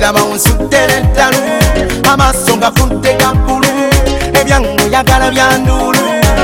atiraba unsudde eddalu amaaso ngafudde gabbulu ebyangu yagala byandulu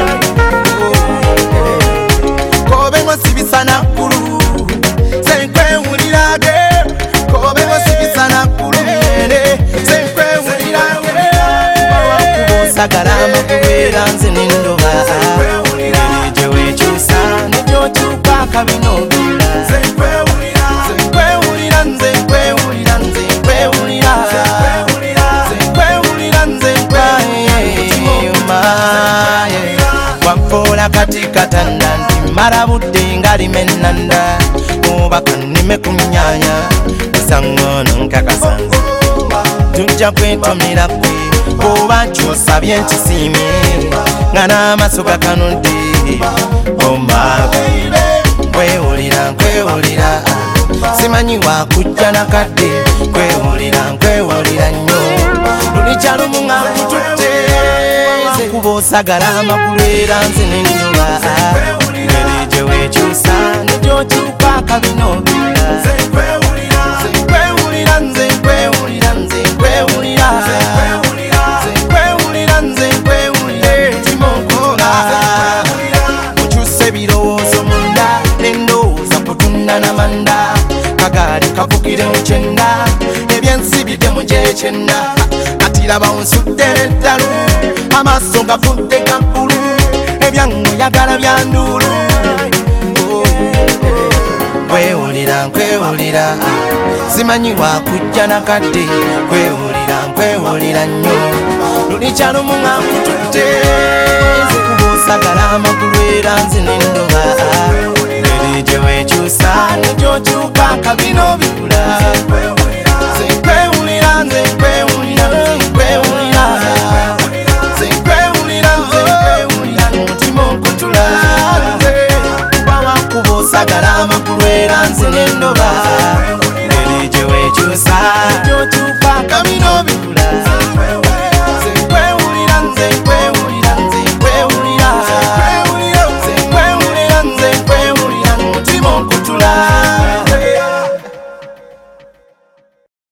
kobengo sibisa naggulu senkwewulirage kobengo sibisa naggulu senkwewulirage sagala amakulu era nze nendoba gye wekyusa negyokyuka akabinobira senkwewulira nze nkwewulira nze nkwewulira senkwewulira nze nkweyuma wamfoola kati katanda nti mala budde nga limenanda oba kanime ku nnyanya esaŋŋono nkakasanze tujja kwetomera kwe oba kyosabye nkisiimye nga n'amaaso gakanudde ombaga nkwewulira nkwewulira simanyi wakujja nakadde nkwewulira nnyo lulijja lumu nga nkututte kuba osagala amakulu era nze nendoba ngeri gye weekyusa negyokyuka akabinobira nkwewulira nze nkwewulira nze nkwewulira namanda kagaali kavugire mukyenda ebyensibidde mu gyekyenda atiraba unsudde eddalu amaaso gavudde gabbulu ebyangu yagala byandulu nkwewulira nkwewulira simanyi wakujja nakadde nkwewulira nnyo lulikya lumu nga nkututte kuba osagala amakulu era nze nendoba gye weekyusa negyokyuka akabino